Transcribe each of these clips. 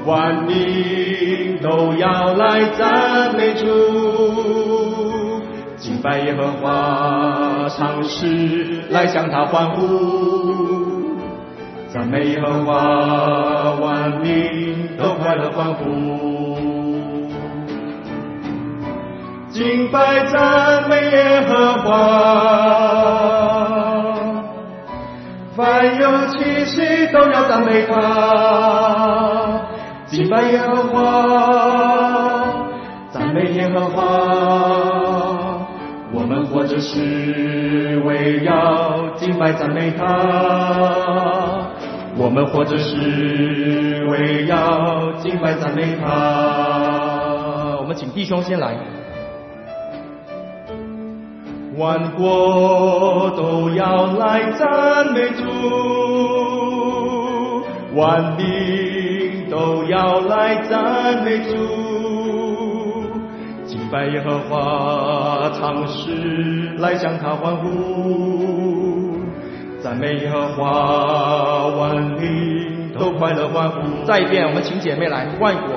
万民都要来赞美主，敬拜耶和华，唱诗来向他欢呼，赞美耶和华，万民都快乐欢呼，敬拜赞美耶和华，凡有气息都要赞美他，敬拜耶和华，赞美耶和华，我们活着是为要敬拜赞美他，我们活着是为要敬拜赞美他。我们请弟兄先来。万国都要来赞美主，万民都要来赞美主，敬拜耶和华，唱诗来向他欢呼，赞美耶和华，万民都快乐欢呼。再一遍，我们请姐妹来。万国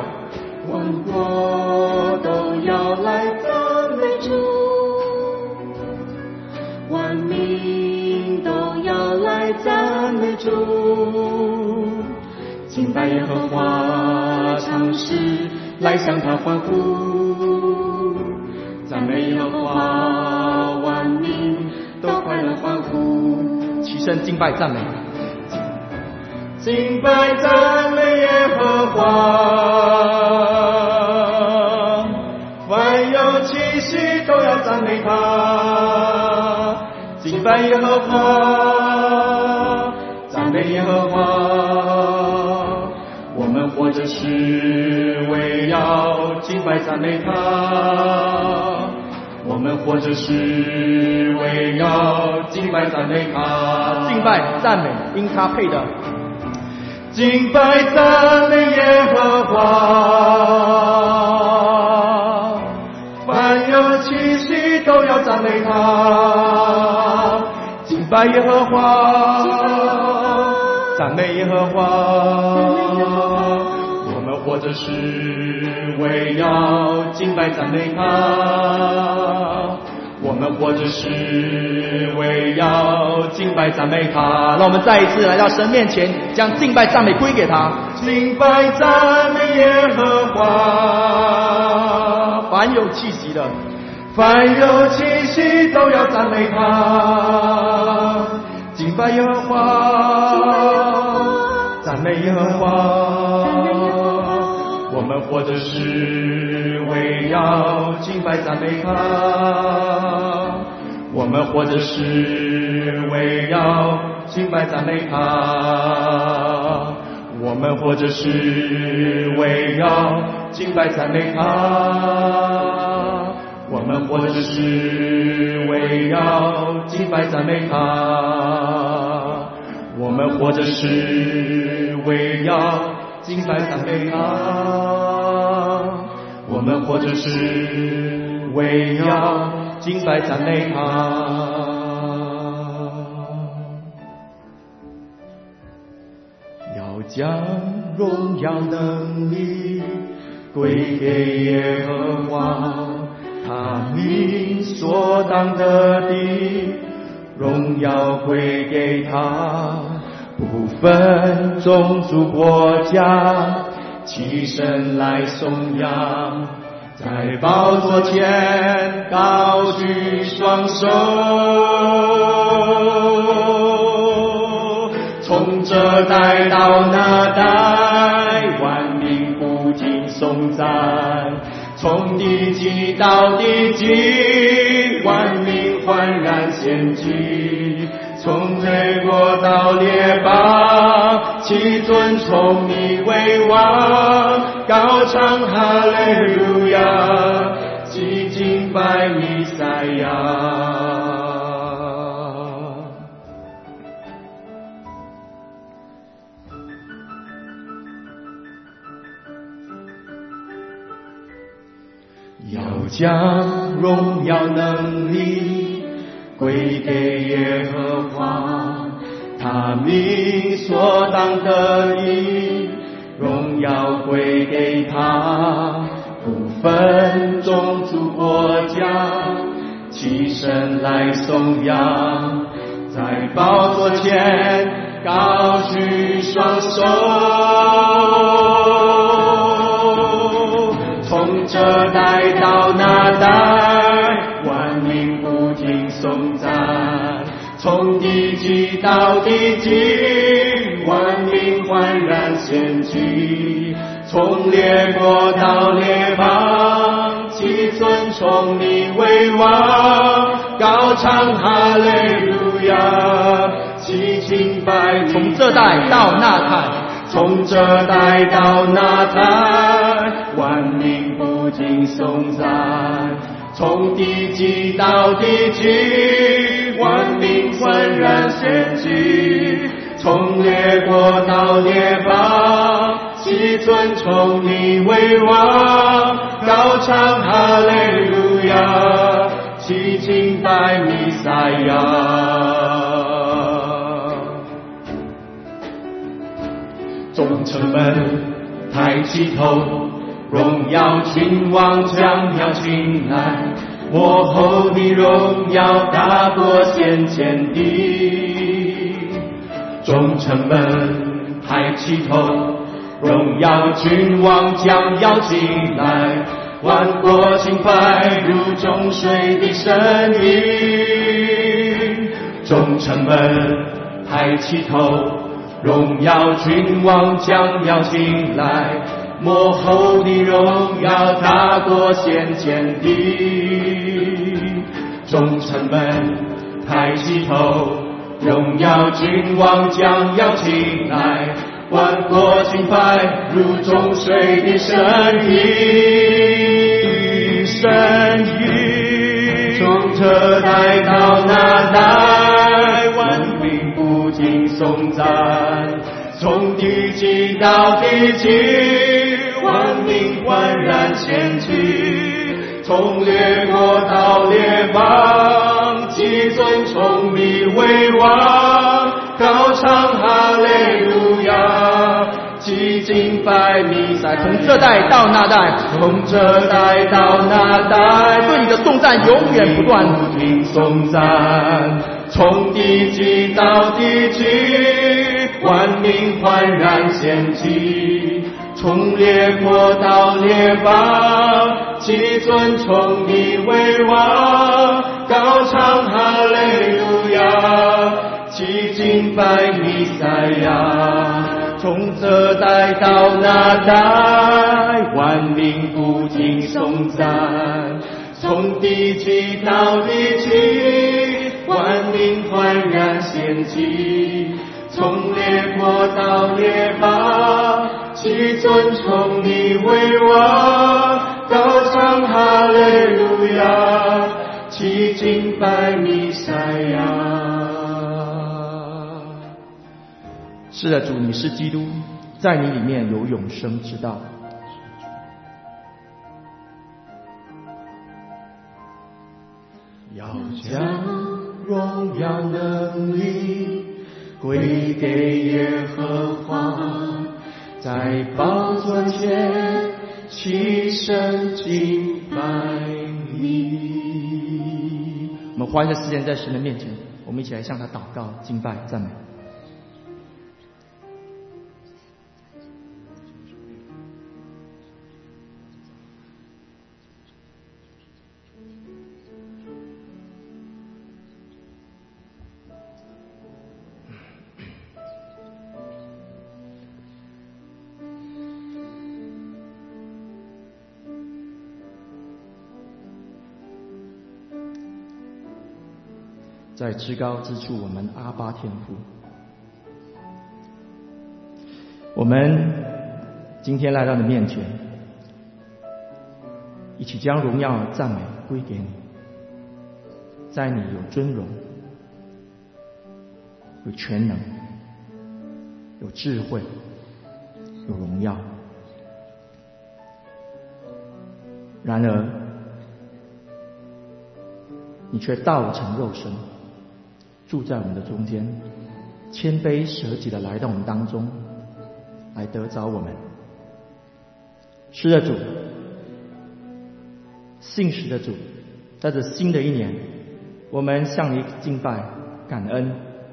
都要来赞美主，万民都要来赞美主，敬拜耶和华，唱诗来向他欢呼，赞美耶和华，万民都快乐欢呼。 齐声敬拜赞美， 敬拜赞美耶和华，凡有气息都要赞美他，敬拜耶和华，赞美耶和华，我们活着是为要敬拜赞美他，我们活着是为要敬拜赞美他， 敬拜赞美因他配的， 敬拜赞美耶和华，凡有气息都要赞美他，敬拜耶和华，赞美耶和华，我们活着是为要敬拜赞美他，我们活着是为要敬拜赞美他。让我们再一次来到神面前，将敬拜赞美归给他。敬拜赞美耶和华，凡有气息的，凡有气息都要赞美他。敬拜耶和华，赞美耶和华，我们活着是为要敬拜赞美他，我们活着是为要敬拜赞美他，我们活着是为要敬拜赞美他，我们活着是为要敬拜赞美他，我们活着是为要敬拜赞美他，我们活着是为要敬拜赞美他。要将荣耀能力归给耶和华，他名所当得的荣耀归给他，不分种族国家，起身来颂扬，在宝座前高举双手，从这代到那代，万民不停颂赞，从地极到地极，万民焕然献祭，从列国到列邦，其尊崇你为王，高唱哈利路亚，齐敬拜弥赛亚。要将荣耀能力归给耶和华，他名所当得的荣耀耀归给他，不分种族国家，齐声来颂扬，在宝座前高举双手，从这代到那代，万民不停颂赞，从地极到地极，万民焕然献祭，从列国到列邦，齐尊崇你为王，高唱哈利路亚，齐敬拜你。 从这代到那代， 从这代到那代，万民不停颂赞，从地极到地极，万民焕然献祭，从列国到列邦，齐尊崇你为王，高唱哈利路亚，齐敬拜弥赛亚。众城门抬起头，荣耀君王将要进来，幕后的荣耀大过先前的。众城门抬起头，荣耀君王将要进来，万国敬拜如众水的声音。众城门抬起头，荣耀君王将要进来，幕后的荣耀大过先前的。众城门抬起头，荣耀君王将要进来，万国敬拜如众水的声音。从这代到那代，万民不停颂赞，从地极到地极，万民焕然献祭，从列国到列邦，齐尊崇你为王，高唱哈利路亚，齐敬拜弥赛亚。 从这代到那代， 从这代到那代， 对你的颂赞永远不断， 不停颂赞，从地极到地极，万民焕然献祭，从列国到列邦，齐尊崇你为王，高唱哈利路亚，齐敬拜弥赛亚。从这代到那代，万民不停颂赞，从地极到地极，万民焕然献祭，从列国到列邦，齐尊崇你为王，高唱哈利路亚，齐敬拜弥赛亚。 是的，主，你是基督，在你里面有永生之道。 要将荣耀能力归给耶和华，在宝座前齐声敬拜你。 我们花一些时间在神的面前，我们一起来向他祷告、敬拜、赞美。在至高之处，我们阿爸天父，我们今天来到你面前，一起将荣耀赞美归给你。在你有尊荣，有全能，有智慧，有荣耀。然而你却道成肉身，住在我们的中间，谦卑舍己的来到我们当中，来得着我们， 是的，主，信实的主，在这新的一年，我们向你敬拜感恩，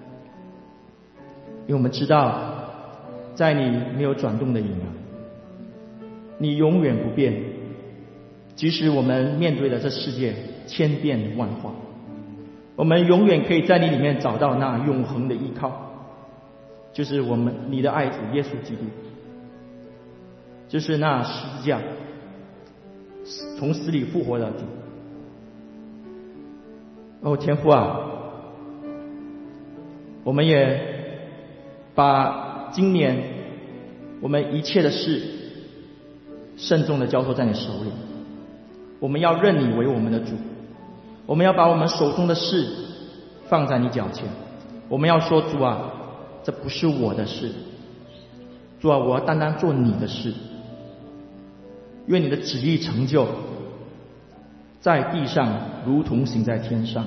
因为我们知道在你没有转动的影儿，你永远不变，即使我们面对的这世界千变万化，我们永远可以在你里面找到那永恒的依靠，就是你的爱子耶稣基督，就是那十字架从死里复活的主。哦，天父啊，我们也把今年我们一切的事慎重的交托在你手里，我们要认你为我们的主，我们要把我们手中的事放在你脚前，我们要说，主啊，这不是我的事，主啊，我要单单做你的事，愿你的旨意成就在地上如同行在天上。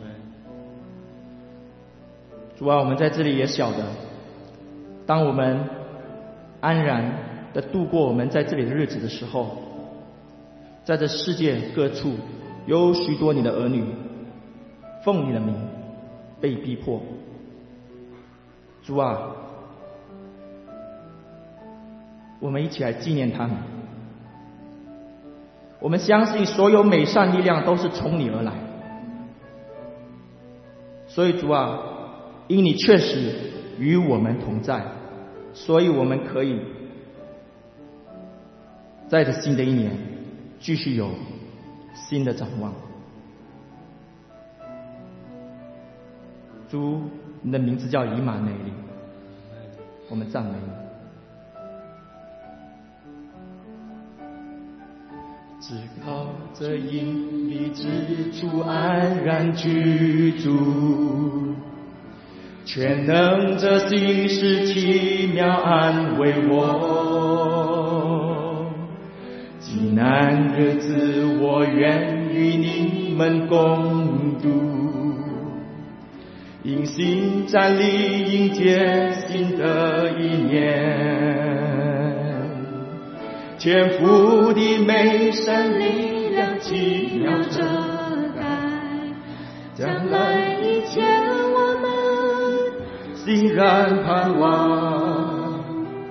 主啊，我们在这里也晓得，当我们安然的度过我们在这里的日子的时候，在这世界各处有许多你的儿女奉你的名被逼迫。主啊，我们一起来纪念他们。我们相信所有美善力量都是从你而来，所以主啊，因你确实与我们同在，所以我们可以在这新的一年继续有新的展望。主，你的名字叫以马内利，我们赞美你。 只靠着隐秘之处安然居住，全能者心事奇妙安慰我。极难日子我愿与你们共度，因信站立迎接新的一年。天父的美善力量奇妙遮盖，将来一切我们欣然盼望。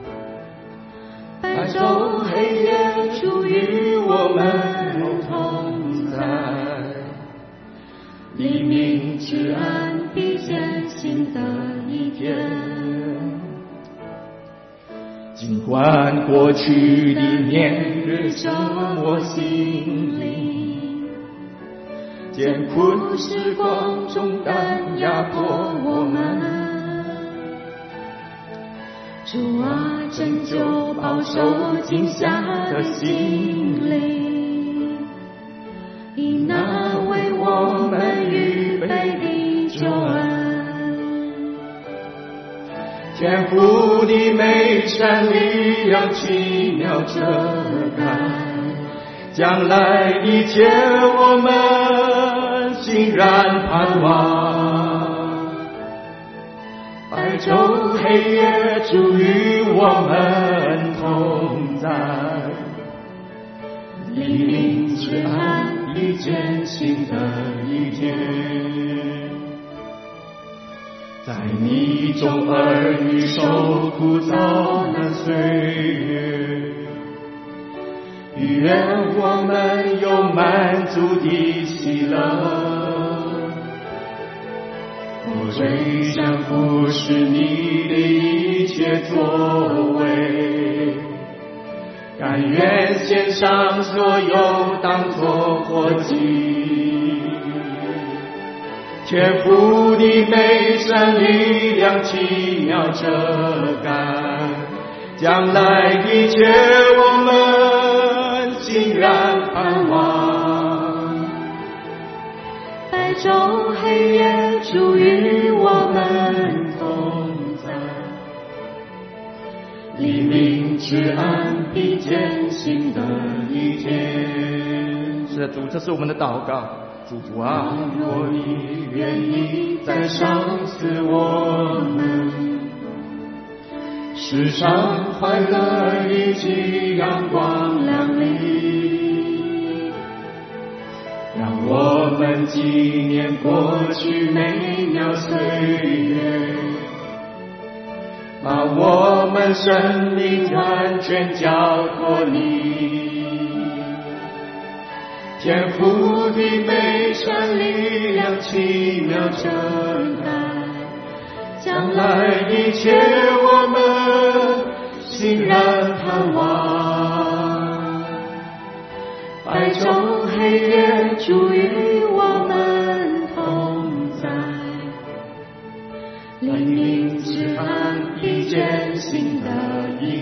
白昼黑夜主与我们同在，黎明之安必见新的一天。尽管过去的年日折磨心灵，艰苦时光重担压迫我们，主啊，拯救饱受惊吓的心灵，以那为我们预备的救恩。天父的美善力量奇妙遮盖，将来一切我们欣然盼望。白昼黑夜主与我们同在，黎明之安必见新的一天。在你中儿女受枯燥的岁月，愿我们有满足的喜乐。我最想服侍你的一切作为，甘愿献上所有当作活祭。天父的美善力量奇妙遮盖，将来一切我们欣然盼望。白昼黑夜主与我们同在，黎明之安必见新的一天。 是的，主，这是我们的祷告。主啊， 若你愿意再赏赐我们世上快乐以及阳光纪念过去美妙岁月，把我们生命完全交托你。天父的美善力量奇妙震撼，将来一切我们欣然盼望。白昼黑夜主与我们同在，黎明之寒必见新的一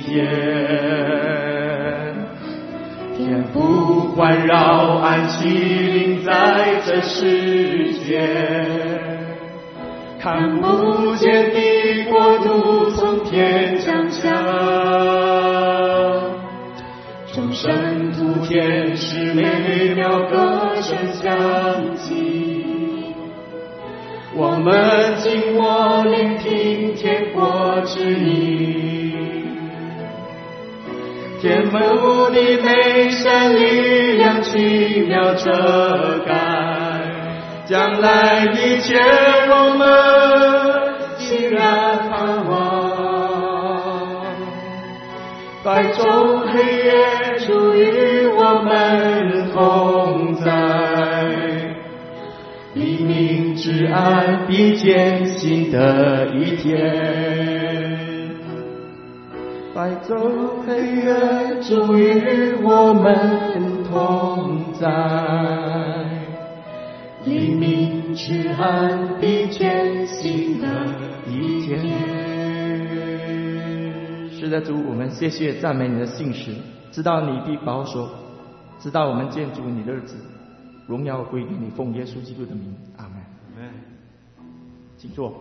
天。天父环绕安息临在这世界，看不见的国度从天降下，众圣徒天使美妙歌声响起，我们静默聆听天国之音。天父的美善力量奇妙遮盖，将来一切我们欣然盼望。白昼黑夜主与我们同在，黎明之暗必见新的一天。白昼黑夜主与我们同在，黎明之暗必见新的一天。 是的，主，我们谢谢赞美你的信实，知道你必保守，知道我们建筑你的日子，荣耀归给你，奉耶稣基督的名，阿门。请坐。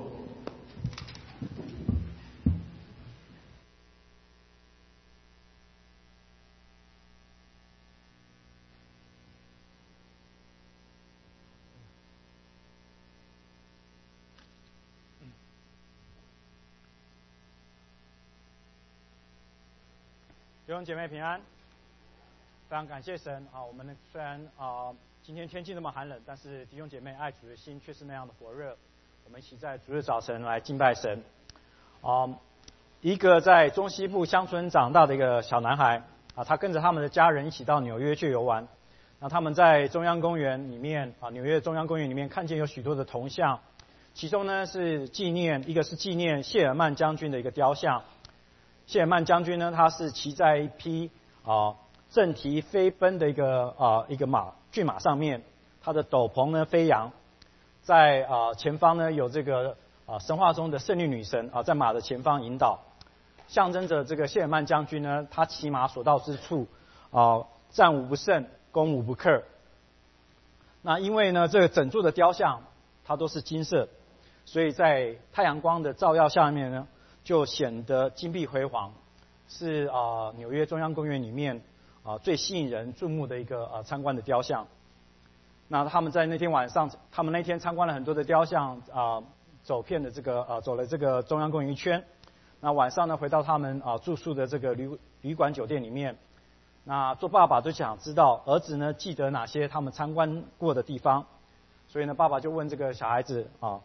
弟兄姐妹平安，非常感谢神啊！我们虽然今天天气那么寒冷，但是弟兄姐妹爱主的心却是那样的火热。我们一起在主日早晨来敬拜神。一个在中西部乡村长大的一个小男孩啊，他跟着他们的家人一起到纽约去游玩。那他们在中央公园里面啊，纽约中央公园里面看见有许多的铜像，其中呢是一个是纪念谢尔曼将军的一个雕像。谢尔曼将军呢，他是骑在一匹正蹄飞奔的一个骏马上面，他的斗篷呢飞扬，在前方呢有这个神话中的胜利女神在马的前方引导，象征着这个谢尔曼将军呢，他骑马所到之处战无不胜，攻无不克。那因为呢这个整座的雕像它都是金色，所以在太阳光的照耀下面呢，就显得金碧辉煌，是纽约中央公园里面最吸引人注目的一个参观的雕像。那他们在那天晚上，他们那天参观了很多的雕像走了这个中央公园一圈。那晚上呢，回到他们住宿的这个旅馆酒店里面，那做爸爸都想知道儿子呢记得哪些他们参观过的地方，所以呢，爸爸就问这个小孩子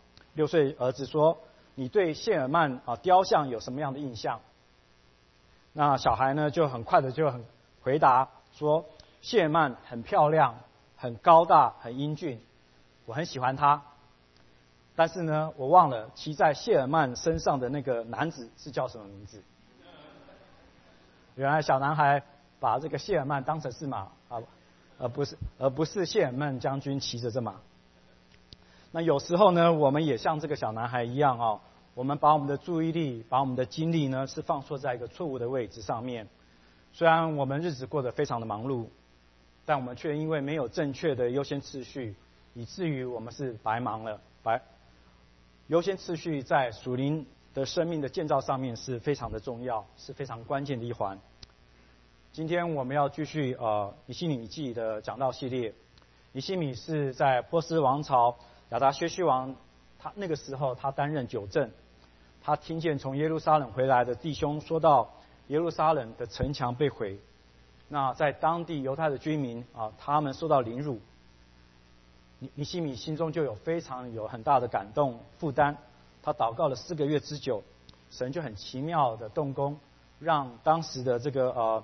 6岁儿子说：“你对谢尔曼雕像有什么样的印象？”那小孩呢就很快的就回答说：“谢尔曼很漂亮，很高大，很英俊，我很喜欢他。但是呢，我忘了骑在谢尔曼身上的那个男子是叫什么名字。”原来小男孩把这个谢尔曼当成是马而不是谢尔曼将军骑着这马。那有时候呢，我们也像这个小男孩一样我们把我们的注意力、把我们的精力呢，是放错在一个错误的位置上面。虽然我们日子过得非常的忙碌，但我们却因为没有正确的优先次序，以至于我们是白忙了。优先次序在属灵的生命的建造上面是非常的重要，是非常关键的一环。今天我们要继续以西米记的讲道系列。以西米是在波斯王朝亚达薛西王，他那个时候他担任九正，他听见从耶路撒冷回来的弟兄说到耶路撒冷的城墙被毁，那在当地犹太的居民他们受到凌辱， 尼希米心中就有很大的感动负担，他祷告了4个月之久，神就很奇妙的动工，让当时的这个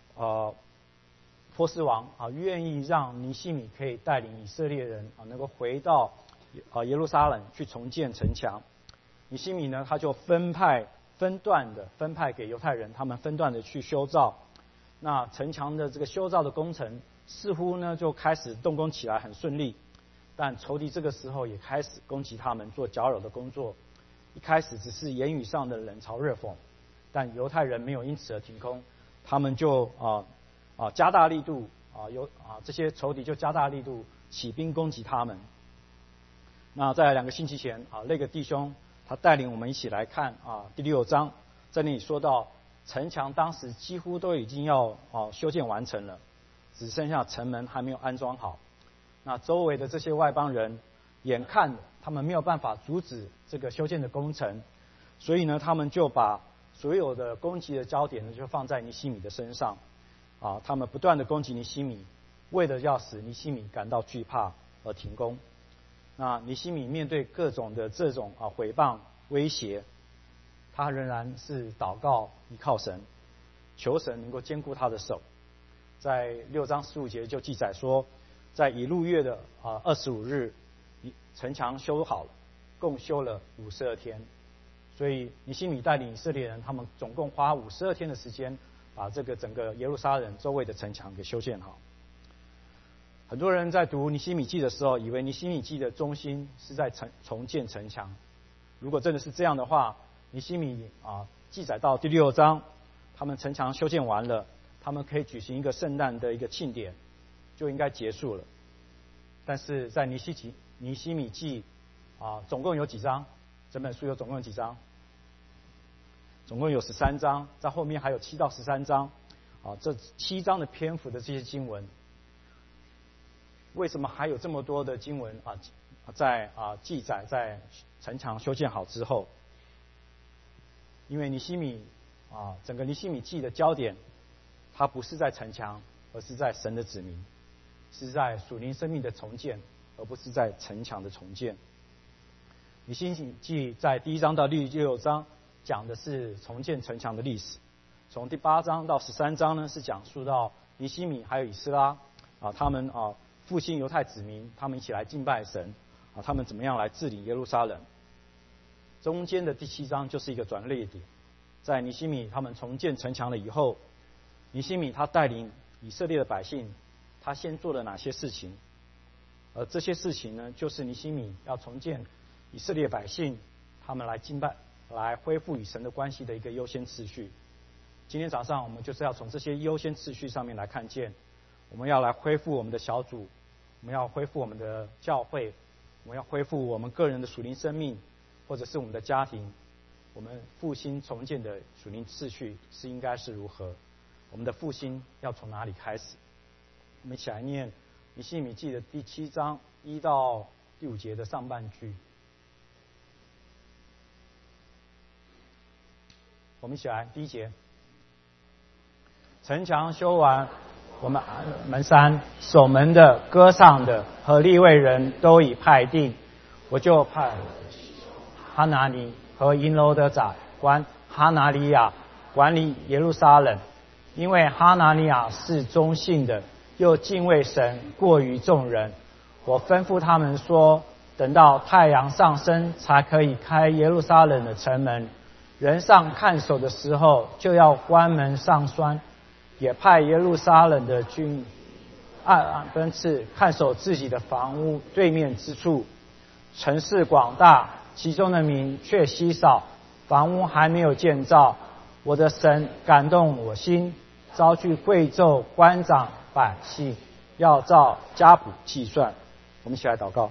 波斯王愿意让尼希米可以带领以色列人能够回到耶路撒冷去重建城墙。尼希米呢，他就分派给犹太人，他们分段的去修造。那城墙的这个修造的工程似乎呢就开始动工起来很顺利，但仇敌这个时候也开始攻击他们，做搅扰的工作。一开始只是言语上的冷嘲热讽，但犹太人没有因此而停工，他们就加大力度这些仇敌就加大力度起兵攻击他们。那在2个星期前那个弟兄他带领我们一起来看第6章，在那里说到城墙当时几乎都已经要修建完成了，只剩下城门还没有安装好。那周围的这些外邦人眼看他们没有办法阻止这个修建的工程，所以呢他们就把所有的攻击的焦点呢就放在尼希米的身上他们不断的攻击尼希米，为了要使尼希米感到惧怕而停工。那尼希米面对各种的这种毁谤威胁，他仍然是祷告依靠神，求神能够坚固他的手。在6章15节就记载说，在以路月的25日，城墙修好了，共修了52天。所以尼希米带领以色列人，他们总共花52天的时间，把这个整个耶路撒冷周围的城墙给修建好。很多人在读尼希米记的时候，以为尼希米记的中心是在重建城墙。如果真的是这样的话，尼希米记载到第6章，他们城墙修建完了，他们可以举行一个圣诞的一个庆典，就应该结束了。但是在尼希米记总共有几章？整本书总共有几章？总共有13章，在后面还有7到13章这7章的篇幅的这些经文，为什么还有这么多的经文在记载在城墙修建好之后？因为尼希米整个尼希米记的焦点，它不是在城墙，而是在神的子民，是在属灵生命的重建，而不是在城墙的重建。尼希米记在第1章到第6章讲的是重建城墙的历史，从第8章到13章呢是讲述到尼希米还有以斯拉他们复兴犹太子民，他们一起来敬拜神他们怎么样来治理耶路撒冷。中间的第7章就是一个转捩点，在尼希米他们重建城墙了以后，尼希米他带领以色列的百姓，他先做了哪些事情？而这些事情呢，就是尼希米要重建以色列百姓，他们来敬拜，来恢复与神的关系的一个优先次序。今天早上我们就是要从这些优先次序上面来看见，我们要来恢复我们的小组，我们要恢复我们的教会，我们要恢复我们个人的属灵生命，或者是我们的家庭，我们复兴重建的属灵次序是应该是如何？我们的复兴要从哪里开始？我们一起来念尼希米记的第7章1到第5节的上半句。我们一起来，第1节，城墙修完，我们门山守门的、歌唱的和利未人都已派定，我就派哈拿尼和银楼的长官哈拿利亚管理耶路撒冷，因为哈拿利亚是忠信的，又敬畏神过于众人。我吩咐他们说，等到太阳上升，才可以开耶路撒冷的城门。人上看守的时候，就要关门上栓。也派耶路撒冷的军按分次看守自己的房屋对面之处。城市广大，其中的民却稀少，房屋还没有建造。我的神感动我心，招聚贵胄官长百姓，要照家谱计算。我们一起来祷告。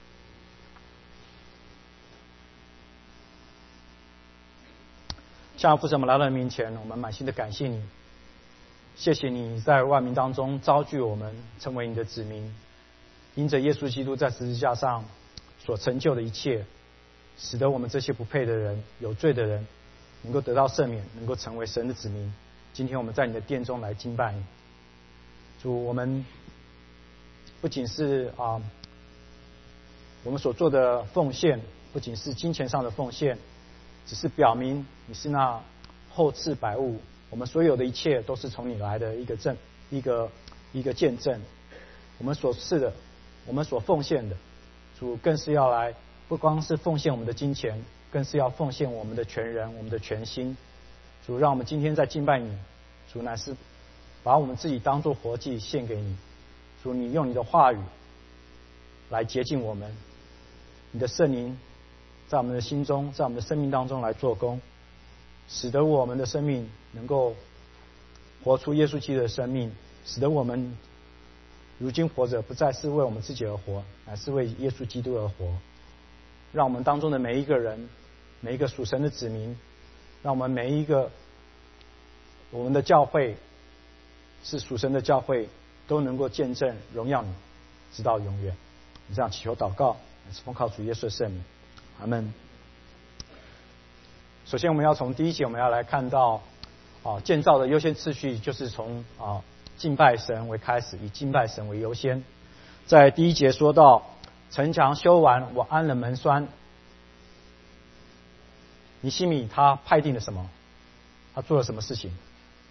向父神，我们来到你面前，我们满心的感谢你，谢谢你在万民当中招聚我们，成为你的子民，因着耶稣基督在十字架上所成就的一切，使得我们这些不配的人、有罪的人，能够得到赦免，能够成为神的子民。今天我们在你的殿中来敬拜你，主，我们不仅是我们所做的奉献不仅是金钱上的奉献，只是表明你是那厚赐百物，我们所有的一切都是从你来的一个见证。我们所赐的，我们所奉献的，主更是要来，不光是奉献我们的金钱，更是要奉献我们的全人，我们的全心。主，让我们今天在敬拜你，主乃是把我们自己当作活祭献给你。主，你用你的话语来洁净我们，你的圣灵在我们的心中，在我们的生命当中来做工，使得我们的生命能够活出耶稣基督的生命，使得我们如今活着不再是为我们自己而活，乃是为耶稣基督而活。让我们当中的每一个人，每一个属神的子民，让我们每一个我们的教会是属神的教会，都能够见证荣耀你直到永远。你这样祈求祷告，乃是奉靠主耶稣的圣名，阿们。首先我们要从第一节我们要来看到建造的优先次序，就是从敬拜神为开始，以敬拜神为优先。在第一节说到城墙修完，我安了门栓。尼希米他派定了什么？他做了什么事情？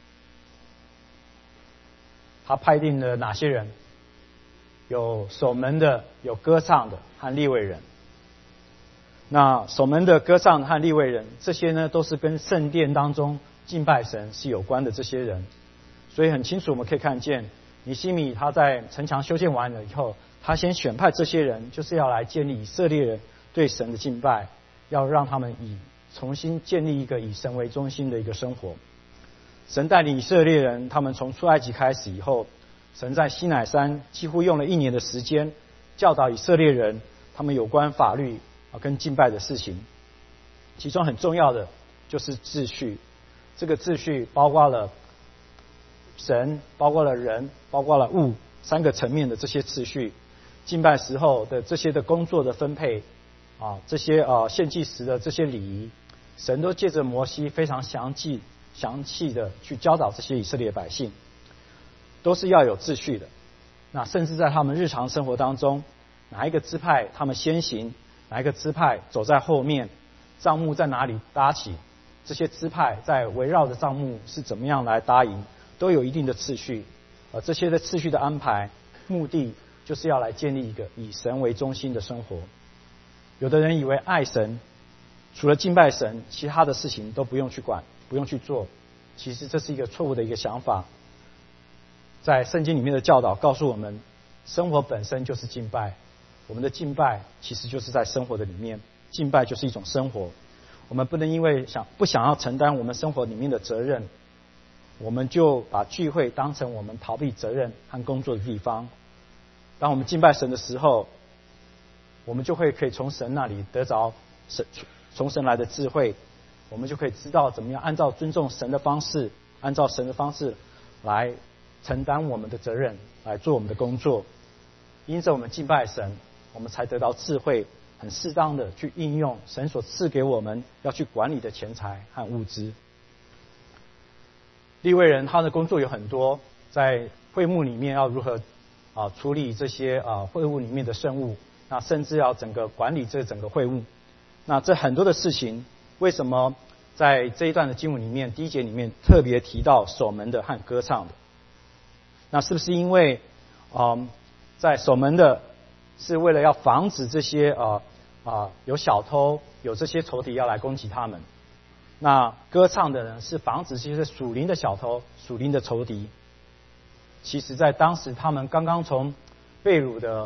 他派定了哪些人？有守门的，有歌唱的和利未人。那守门的、歌唱和利未人，这些呢都是跟圣殿当中敬拜神是有关的这些人。所以很清楚我们可以看见，尼希米他在城墙修建完了以后，他先选派这些人，就是要来建立以色列人对神的敬拜，要让他们重新建立一个以神为中心的一个生活。神带领以色列人，他们从出埃及开始以后，神在西乃山几乎用了1年的时间教导以色列人他们有关法律跟敬拜的事情。其中很重要的就是秩序，这个秩序包括了神，包括了人，包括了物3个层面的这些次序。敬拜时候的这些的工作的分配这些献祭时的这些礼仪，神都借着摩西非常详细的去教导这些以色列百姓，都是要有秩序的。那甚至在他们日常生活当中，哪一个支派他们先行，哪一个支派走在后面，帐幕在哪里搭起，这些支派在围绕着帐幕是怎么样来搭营，都有一定的次序。这些的次序的安排，目的就是要来建立一个以神为中心的生活。有的人以为爱神，除了敬拜神，其他的事情都不用去管，不用去做。其实这是一个错误的一个想法。在圣经里面的教导告诉我们，生活本身就是敬拜，我们的敬拜其实就是在生活的里面，敬拜就是一种生活。我们不能因为不想要承担我们生活里面的责任，我们就把聚会当成我们逃避责任和工作的地方。当我们敬拜神的时候，我们就可以从神那里得着从神来的智慧，我们就可以知道怎么样按照尊重神的方式，按照神的方式来承担我们的责任，来做我们的工作。因着我们敬拜神，我们才得到智慧，很适当的去应用神所赐给我们要去管理的钱财和物资。利未人他的工作有很多，在会幕里面要如何处理这些会幕里面的圣物，那甚至要整个管理这整个会幕。那这很多的事情，为什么在这一段的经文里面第一节里面特别提到守门的和歌唱的？那是不是因为在守门的是为了要防止这些有小偷，有这些仇敌要来攻击他们？那歌唱的人是防止这些属灵的小偷、属灵的仇敌。其实在当时他们刚刚从被掳的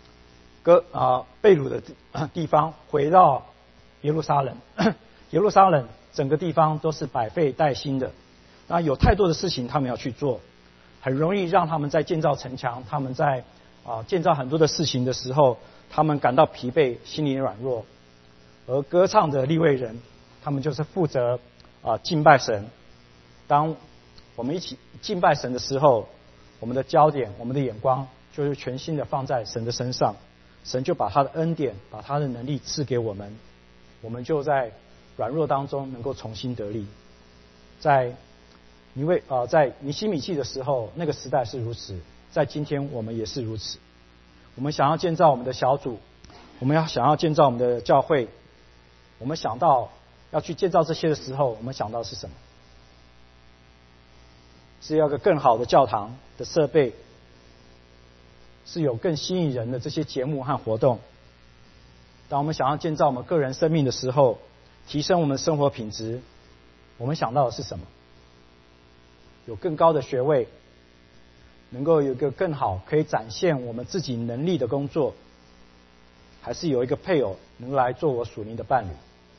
地方回到耶路撒冷，耶路撒冷整个地方都是百废待兴的，那有太多的事情他们要去做，很容易让他们在建造城墙，他们在建造很多的事情的时候，他们感到疲惫，心里软弱。而歌唱的利未人，他们就是负责敬拜神。当我们一起敬拜神的时候，我们的焦点，我们的眼光就是全心的放在神的身上，神就把他的恩典，把他的能力赐给我们，我们就在软弱当中能够重新得力。在尼希米记的时候，那个时代是如此，在今天我们也是如此。我们想要建造我们的小组， 我们想要建造我们的教会，我们想到要去建造这些的时候，我们想到是什么？是要个更好的教堂的设备，是有更吸引人的这些节目和活动。当我们想要建造我们个人生命的时候，提升我们的生活品质，我们想到的是什么？有更高的学位，能够有一个更好可以展现我们自己能力的工作，还是有一个配偶能来做我属灵的伴侣？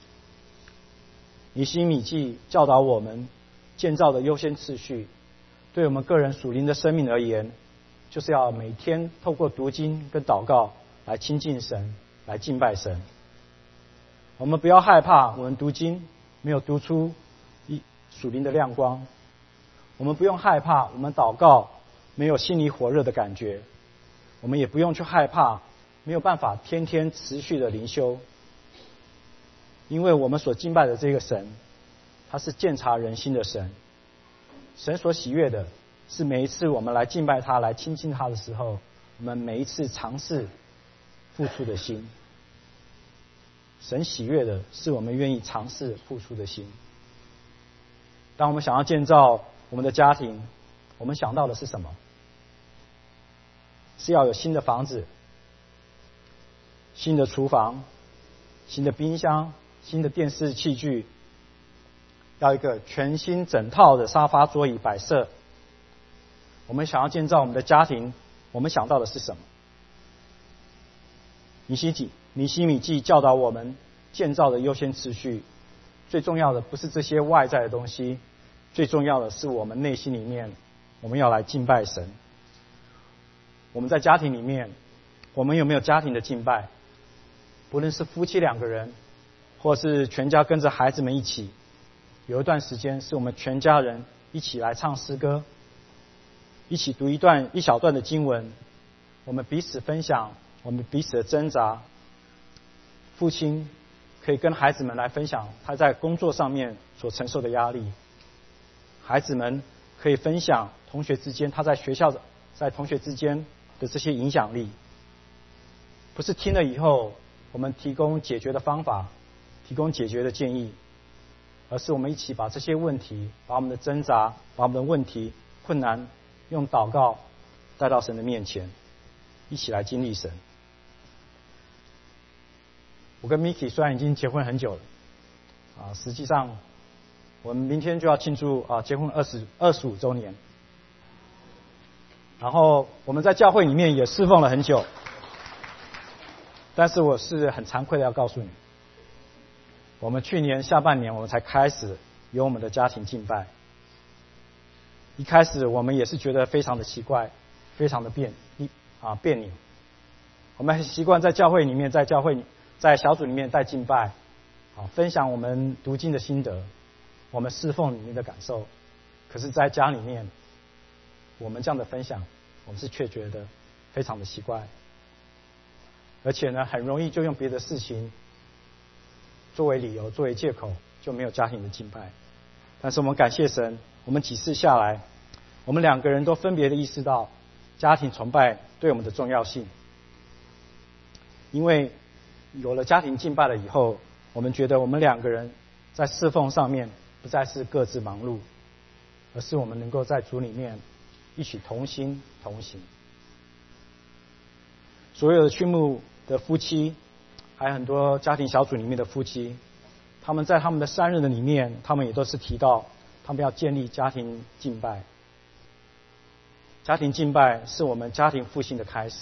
尼希米记教导我们建造的优先次序，对我们个人属灵的生命而言，就是要每天透过读经跟祷告来亲近神，来敬拜神。我们不要害怕我们读经没有读出属灵的亮光，我们不用害怕我们祷告没有心里火热的感觉，我们也不用去害怕没有办法天天持续的灵修，因为我们所敬拜的这个神，他是鉴察人心的神。神所喜悦的是每一次我们来敬拜他、来亲近他的时候，我们每一次尝试付出的心。神喜悦的是我们愿意尝试付出的心。当我们想要建造我们的家庭，我们想到的是什么？是要有新的房子、新的厨房、新的冰箱、新的电视器具，要一个全新整套的沙发桌椅摆设。我们想要建造我们的家庭，我们想到的是什么？尼希米记教导我们建造的优先次序，最重要的不是这些外在的东西，最重要的是我们内心里面，我们要来敬拜神。我们在家庭里面，我们有没有家庭的敬拜？不论是夫妻2个人，或是全家跟着孩子们一起，有一段时间是我们全家人一起来唱诗歌，一起读一小段的经文，我们彼此分享我们彼此的挣扎。父亲可以跟孩子们来分享他在工作上面所承受的压力，孩子们可以分享同学之间他在学校在同学之间的这些影响力。不是听了以后我们提供解决的方法，提供解决的建议，而是我们一起把这些问题，把我们的挣扎，把我们的问题困难用祷告带到神的面前，一起来经历神。我跟 Miki 虽然已经结婚很久了，实际上我们明天就要庆祝结婚25周年。然后我们在教会里面也侍奉了很久，但是我是很惭愧的要告诉你，我们去年下半年我们才开始有我们的家庭敬拜。一开始我们也是觉得非常的奇怪，非常的别扭。我们很习惯在教会里面，在小组里面带敬拜，分享我们读经的心得，我们侍奉里面的感受。可是在家里面，我们这样的分享，我们是却觉得非常的奇怪，而且呢，很容易就用别的事情作为理由，作为借口，就没有家庭的敬拜。但是我们感谢神，我们几次下来，我们2个人都分别的意识到家庭崇拜对我们的重要性。因为有了家庭敬拜了以后，我们觉得我们2个人在侍奉上面不再是各自忙碌，而是我们能够在主里面一起同心同行。所有的区牧的夫妻，还有很多家庭小组里面的夫妻，他们在他们的3日的里面，他们也都是提到他们要建立家庭敬拜。家庭敬拜是我们家庭复兴的开始。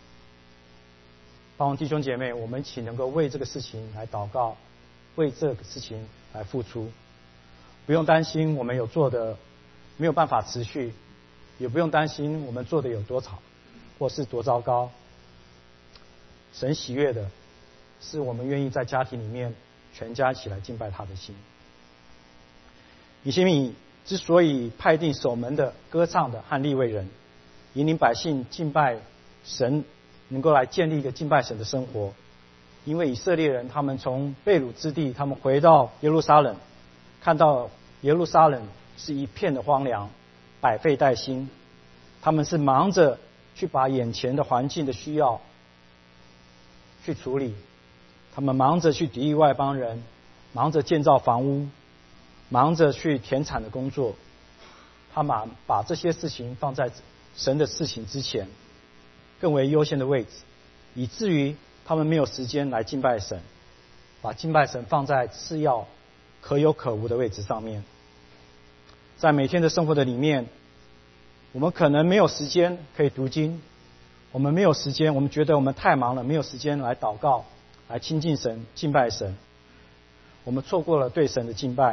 帮弟兄姐妹，我们一起能够为这个事情来祷告，为这个事情来付出。不用担心我们有做的没有办法持续，也不用担心我们做的有多吵或是多糟糕。神喜悦的是我们愿意在家庭里面全家一起来敬拜他的心。以西米之所以派定守门的、歌唱的和利未人，引领百姓敬拜神，能够来建立一个敬拜神的生活。因为以色列人他们从被掳之地，他们回到耶路撒冷，看到耶路撒冷是一片的荒凉，百废待兴，他们是忙着去把眼前的环境的需要去处理，他们忙着去抵御外邦人，忙着建造房屋，忙着去田产的工作，他们把这些事情放在神的事情之前，更为优先的位置，以至于他们没有时间来敬拜神，把敬拜神放在次要可有可无的位置上面。在每天的生活的里面，我们可能没有时间可以读经，我们没有时间，我们觉得我们太忙了，没有时间来祷告，来亲近神，敬拜神，我们错过了对神的敬拜。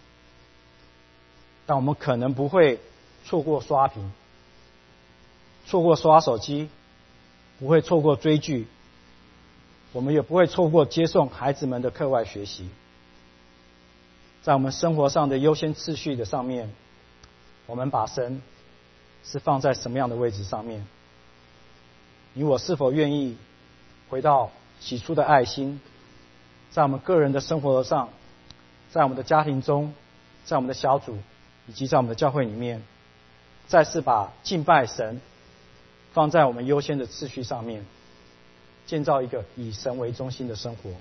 但我们可能不会错过刷屏，错过刷手机，不会错过追剧，我们也不会错过接送孩子们的课外学习。在我们生活上的优先次序的上面，我们把神是放在什么样的位置上面？你我是否愿意回到起初的爱心，在我们个人的生活上，在我们的家庭中，在我们的小组，以及在我们的教会里面，再次把敬拜神放在我们优先的次序上面，建造一个以神为中心的生活。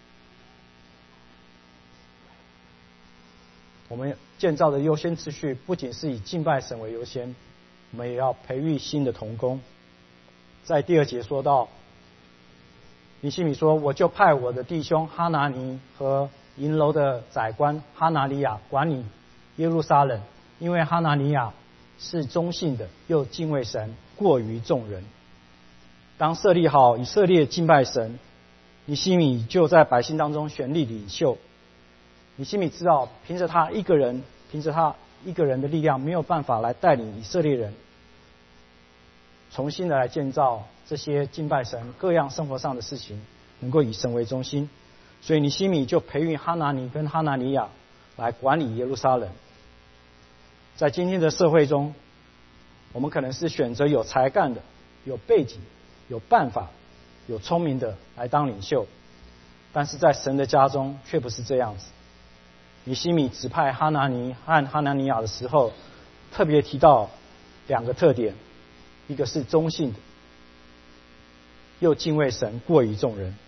我们建造的优先次序不仅是以敬拜神为优先，我们也要培育新的同工。在第2节说到，尼希米说，我就派我的弟兄哈拿尼和营楼的宰官哈拿尼亚管理耶路撒冷，因为哈拿尼亚是忠信的，又敬畏神，过于众人。当设立好以色列敬拜神，尼希米就在百姓当中选立领袖。尼希米知道，凭着他一个人的力量，没有办法来带领以色列人重新的来建造这些敬拜神各样生活上的事情，能够以神为中心。所以尼希米就培育哈拿尼跟哈拿尼亚来管理耶路撒冷。在今天的社会中，我们可能是选择有才干的、有背景、有办法、有聪明的来当领袖，但是在神的家中却不是这样子。尼希米指派哈拿尼和哈拿尼亚的时候，特别提到2个特点，一个是忠信的，又敬畏神，过于众人。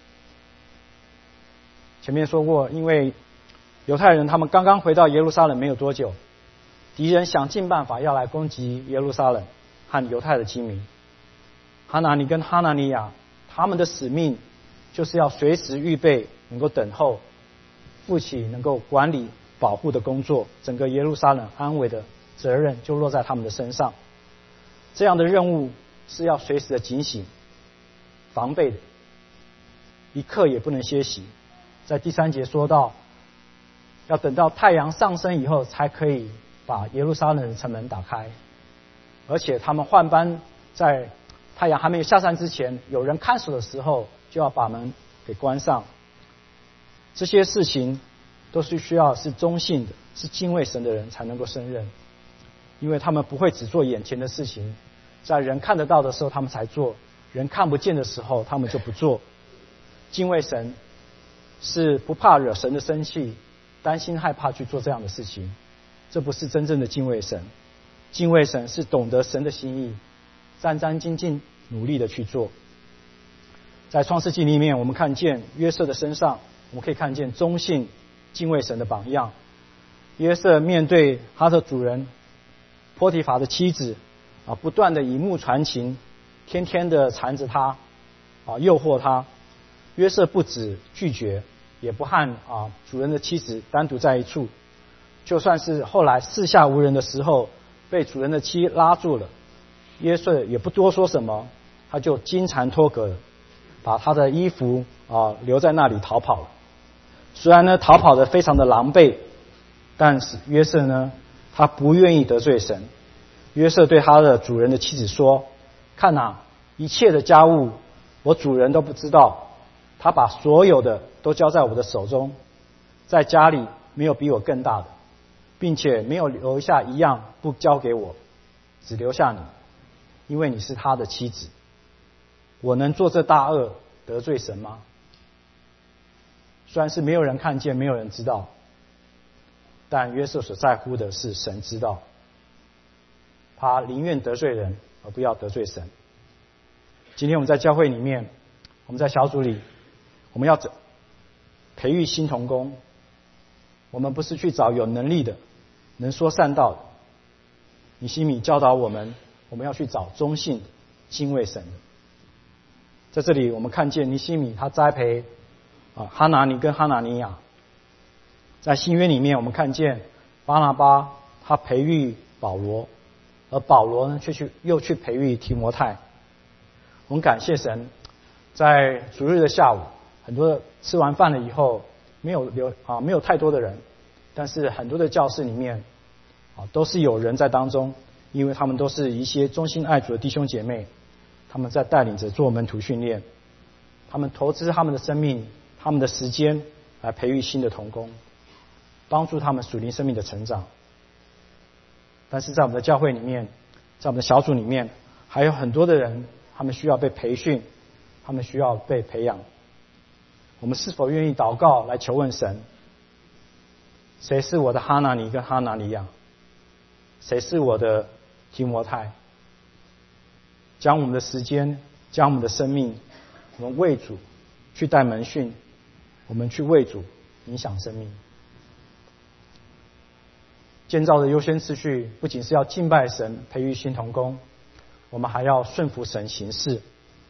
前面说过，因为犹太人他们刚刚回到耶路撒冷没有多久，敌人想尽办法要来攻击耶路撒冷和犹太的居民。哈拿尼跟哈拿尼亚他们的使命就是要随时预备，能够等候，负起能够管理保护的工作，整个耶路撒冷安危的责任就落在他们的身上。这样的任务是要随时的警醒防备的，一刻也不能歇息。在第3节说到，要等到太阳上升以后才可以把耶路撒冷的城门打开，而且他们换班在太阳还没有下山之前，有人看守的时候就要把门给关上。这些事情都是需要是忠信的，是敬畏神的人才能够胜任，因为他们不会只做眼前的事情，在人看得到的时候他们才做，人看不见的时候他们就不做。敬畏神是不怕惹神的生气，担心害怕去做这样的事情，这不是真正的敬畏神。敬畏神是懂得神的心意，战战兢兢努力的去做。在创世纪里面，我们看见约瑟的身上，我们可以看见忠信敬畏神的榜样。约瑟面对他的主人波提乏的妻子不断的以目传情，天天的缠着他诱惑他。约瑟不止拒绝，也不和主人的妻子单独在一处，就算是后来四下无人的时候被主人的妻拉住了，约瑟也不多说什么，他就金蝉脱壳，把他的衣服留在那里逃跑了。虽然呢逃跑的非常的狼狈，但是约瑟呢他不愿意得罪神。约瑟对他的主人的妻子说，看一切的家务我主人都不知道，他把所有的都交在我的手中，在家里没有比我更大的，并且没有留下一样不交给我，只留下你，因为你是他的妻子。我能做这大恶得罪神吗？虽然是没有人看见，没有人知道，但约瑟所在乎的是神知道，他宁愿得罪人而不要得罪神。今天我们在教会里面， 我们在小组里，我们要培育新同工。我们不是去找有能力的、能说善道的。尼希米教导我们，我们要去找忠信、敬畏神的。在这里，我们看见尼希米他栽培哈拿尼跟哈拿尼亚。在新约里面，我们看见巴拿巴他培育保罗，而保罗呢又去培育提摩太。我们感谢神，在主日的下午，很多吃完饭了以后，没有太多的人，但是很多的教室里面都是有人在当中，因为他们都是一些忠心爱主的弟兄姐妹，他们在带领着做门徒训练，他们投资他们的生命、他们的时间来培育新的同工，帮助他们属灵生命的成长。但是在我们的教会里面，在我们的小组里面，还有很多的人，他们需要被培训，他们需要被培养。我们是否愿意祷告来求问神，谁是我的哈拿尼跟哈拿尼亚？谁是我的提摩太？将我们的时间，将我们的生命，我们为主去带门训，我们去为主影响生命。建造的优先次序不仅是要敬拜神、培育新同工，我们还要顺服神行事。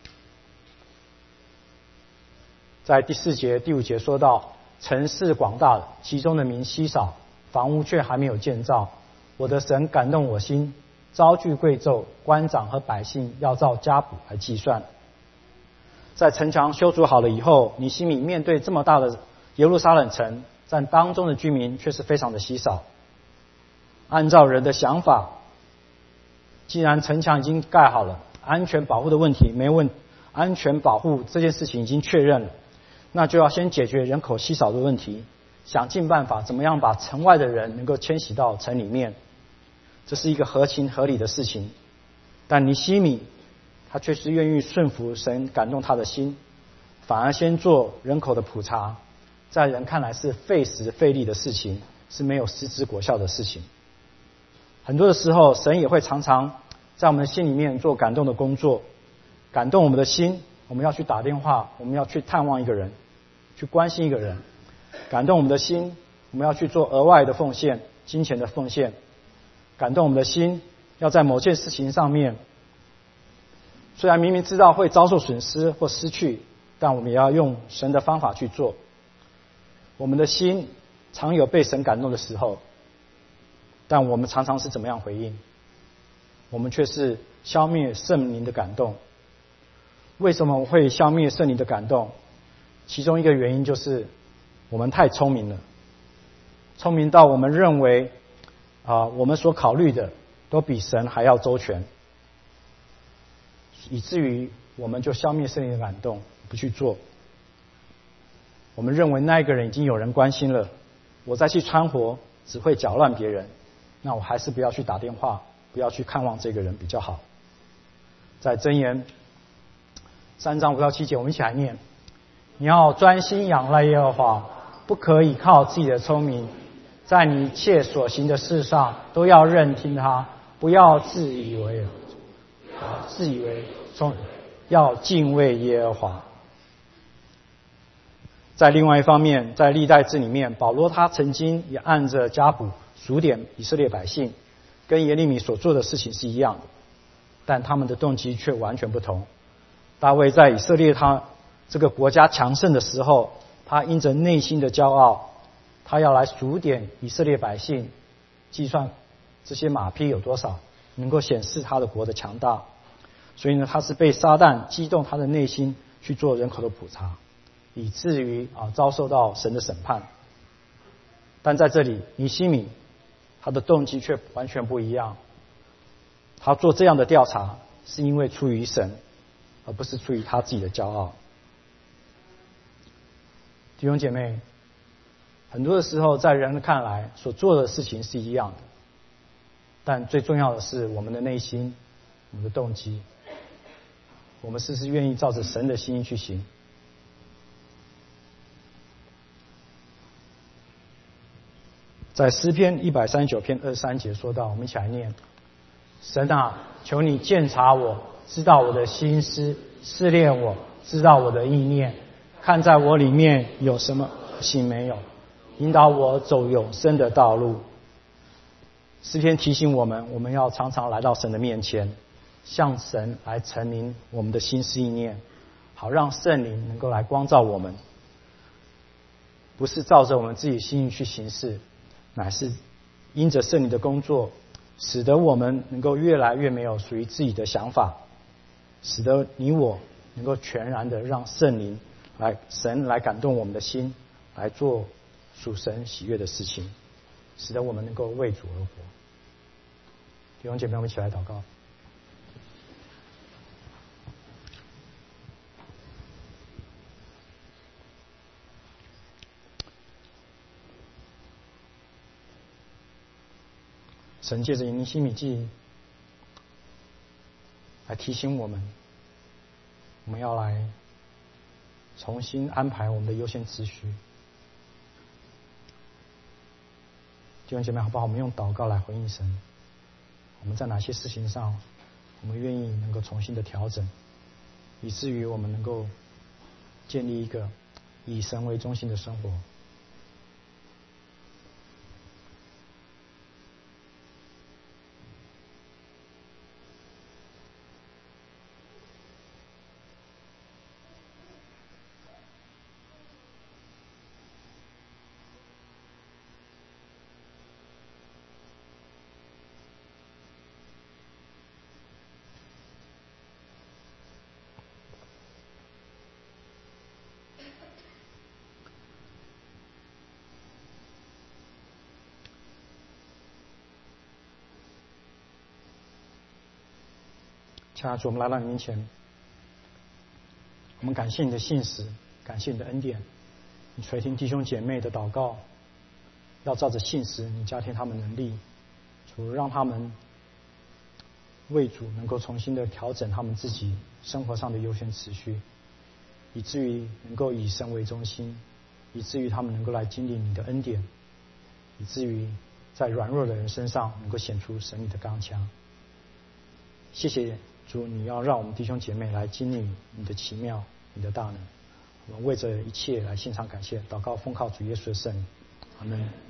在第4节、第5节说到，城市广大，其中的民稀少，房屋却还没有建造。我的神感动我心，招聚贵胄，官长和百姓要照家谱来计算。在城墙修筑好了以后，尼希米面对这么大的耶路撒冷城，但当中的居民却是非常的稀少。按照人的想法，既然城墙已经盖好了，安全保护的问题没问题，安全保护这件事情已经确认了，那就要先解决人口稀少的问题，想尽办法怎么样把城外的人能够迁徙到城里面，这是一个合情合理的事情。但尼希米他却是愿意顺服神感动他的心，反而先做人口的普查，在人看来是费时费力的事情，是没有实质果效的事情。很多的时候，神也会常常在我们的心里面做感动的工作，感动我们的心，我们要去打电话，我们要去探望一个人，去关心一个人，感动我们的心，我们要去做额外的奉献，金钱的奉献，感动我们的心，要在某件事情上面，虽然明明知道会遭受损失或失去，但我们也要用神的方法去做。我们的心常有被神感动的时候，但我们常常是怎么样回应？我们却是消灭圣灵的感动。为什么我会消灭圣灵的感动？其中一个原因就是我们太聪明了，聪明到我们认为我们所考虑的都比神还要周全，以至于我们就消灭圣灵的感动，不去做。我们认为那一个人已经有人关心了，我再去掺和只会搅乱别人，那我还是不要去打电话，不要去看望这个人比较好。在箴言3章5到7节，我们一起来念：你要专心仰赖耶和华，不可以靠自己的聪明，在你一切所行的事上都要认听他，不要自以为聪，要敬畏耶和华。在另外一方面，在历代志里面，保罗他曾经也按着家谱数点以色列百姓，跟耶利米所做的事情是一样的，但他们的动机却完全不同。大卫在以色列他这个国家强盛的时候，他因着内心的骄傲，他要来数点以色列百姓，计算这些马匹有多少，能够显示他的国的强大。所以呢，他是被撒旦激动他的内心去做人口的普查，以至于遭受到神的审判。但在这里，尼希米他的动机却完全不一样。他做这样的调查，是因为出于神，而不是出于他自己的骄傲。弟兄姐妹，很多的时候在人看来所做的事情是一样的，但最重要的是我们的内心，我们的动机，我们是不是愿意照着神的心意去行？在诗篇139篇23节说到，我们一起来念：神啊，求你鉴察我，知道我的心思，试炼我， 知道我的意念，看在我里面有什么恶行没有，引导我走永生的道路。诗篇提醒我们要常常来到神的面前，向神来陈明我们的心思意念，好让圣灵能够来光照我们，不是照着我们自己心意去行事，乃是因着圣灵的工作，使得我们能够越来越没有属于自己的想法，使得你我能够全然的让圣灵神来感动我们的心，来做属神喜悦的事情，使得我们能够为主而活。弟兄姐妹，我们一起来祷告。神借着尼希米记来提醒我们要来重新安排我们的优先次序。弟兄姐妹，好不好？我们用祷告来回应神。我们在哪些事情上，我们愿意能够重新的调整，以至于我们能够建立一个以神为中心的生活。亲爱的主，我们来到你面前，我们感谢你的信实，感谢你的恩典，你垂听弟兄姐妹的祷告，要照着信实，你加添他们能力，主让他们为主能够重新的调整他们自己生活上的优先次序，以至于能够以神为中心，以至于他们能够来经历你的恩典，以至于在软弱的人身上能够显出神你的刚强。谢谢主，你要让我们弟兄姐妹来经历你的奇妙，你的大能。我们为这一切来献上感谢，祷告奉靠主耶稣的圣名，阿们。